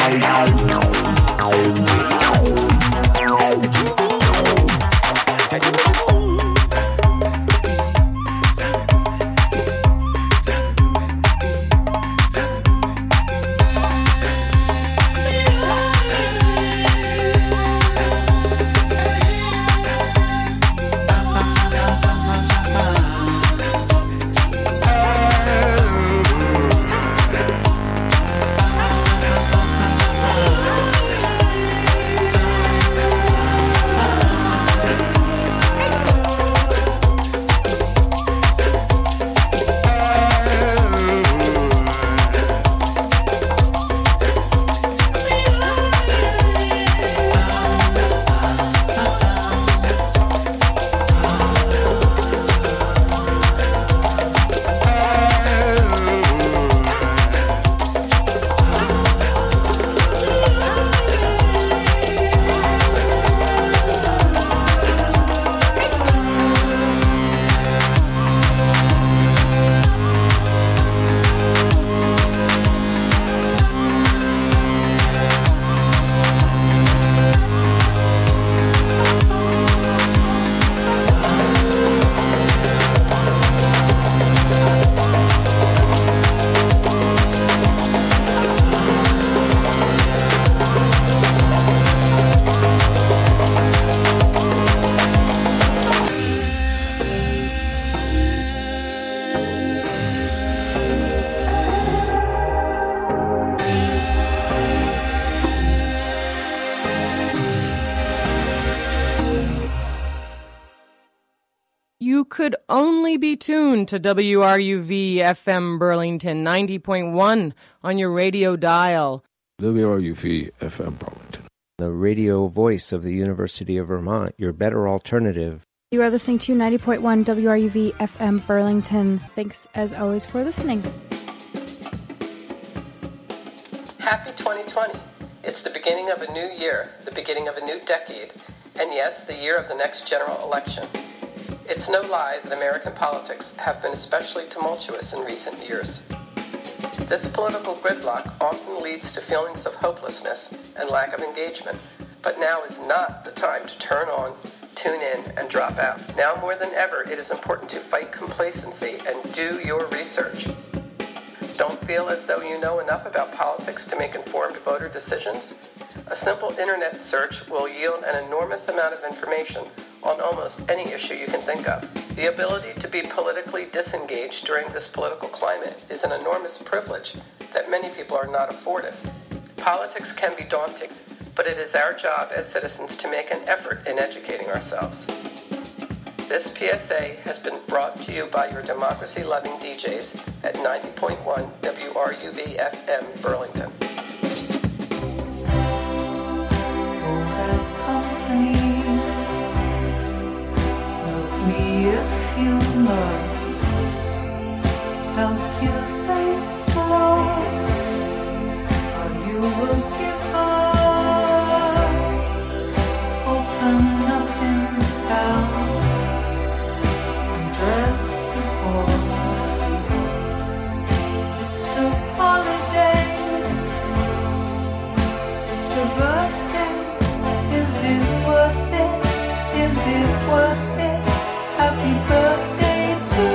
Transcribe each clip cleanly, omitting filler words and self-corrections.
You could only be tuned to WRUV FM Burlington 90.1 on your radio dial. WRUV FM Burlington, the radio voice of the University of Vermont, your better alternative. You are listening to 90.1 WRUV FM Burlington. Thanks, as always, for listening. Happy 2020. It's the beginning of a new year, the beginning of a new decade, and yes, the year of the next general election. It's no lie that American politics have been especially tumultuous in recent years. This political gridlock often leads to feelings of hopelessness and lack of engagement, but now is not the time to turn on, tune in, and drop out. Now more than ever, it is important to fight complacency and do your research. Don't feel as though you know enough about politics to make informed voter decisions? A simple internet search will yield an enormous amount of information on almost any issue you can think of. The ability to be politically disengaged during this political climate is an enormous privilege that many people are not afforded. Politics can be daunting, but it is our job as citizens to make an effort in educating ourselves. This PSA has been brought to you by your democracy-loving DJs at 90.1 WRUV FM Burlington. If you must calculate the loss, or you will give up, open up in hell, and dress the poor. It's a holiday, it's a birthday. Is it worth it? Is it worth it? Happy birthday to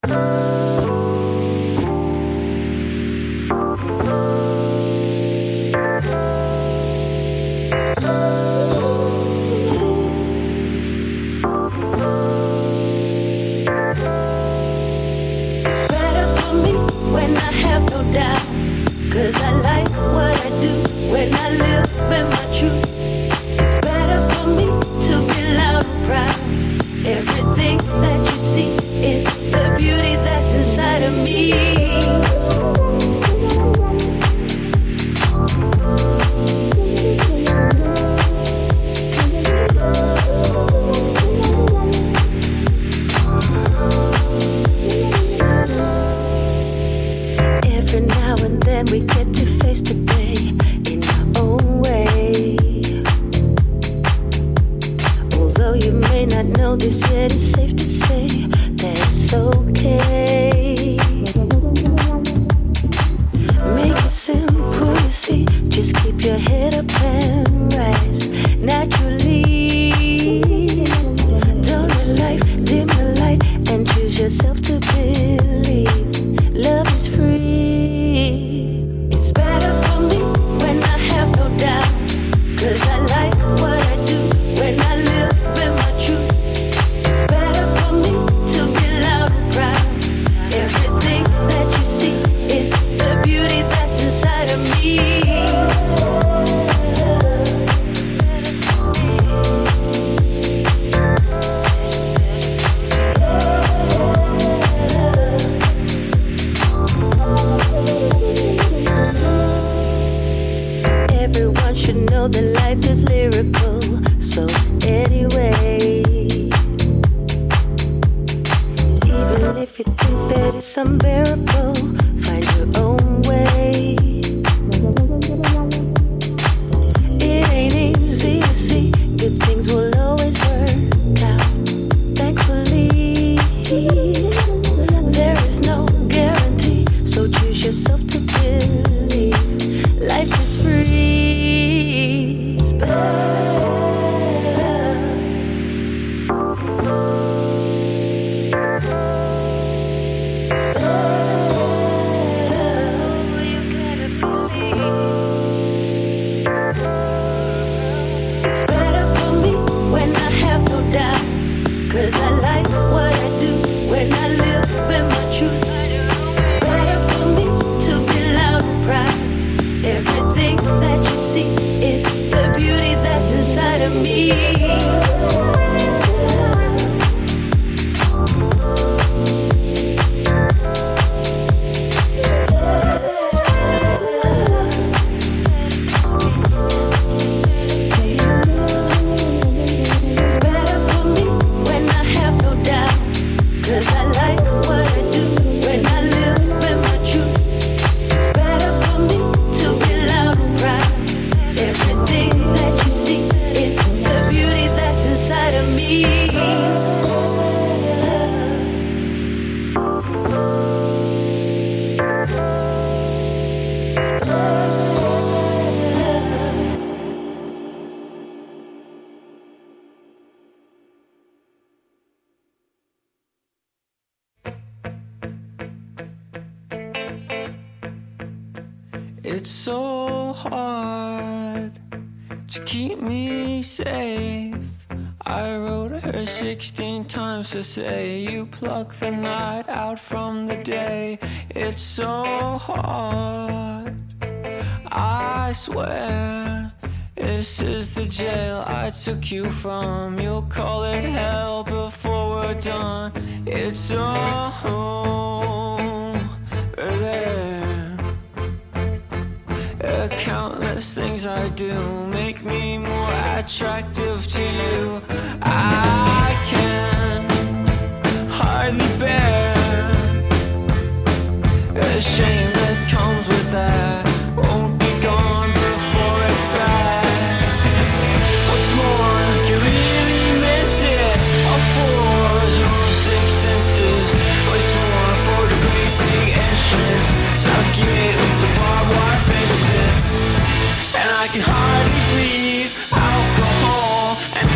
It's so hard to keep me safe. I wrote her 16 times to say you pluck the night out from the day. It's so hard, I swear. This is the jail I took you from. You'll call it hell before we're done. It's all there. Countless things I do make me more attractive to you. I can hardly bear the shame that comes with that. Won't be gone before it's back. What's more, you really meant it. All fours, all six senses. What's more for the great big entrance? South gate with the barbed wire fencing. And I can hardly breathe alcohol and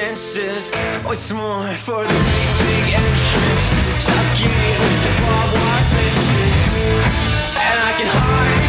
senses. What's more for the big entrance? South gate with the barbed wire fences, and I can hardly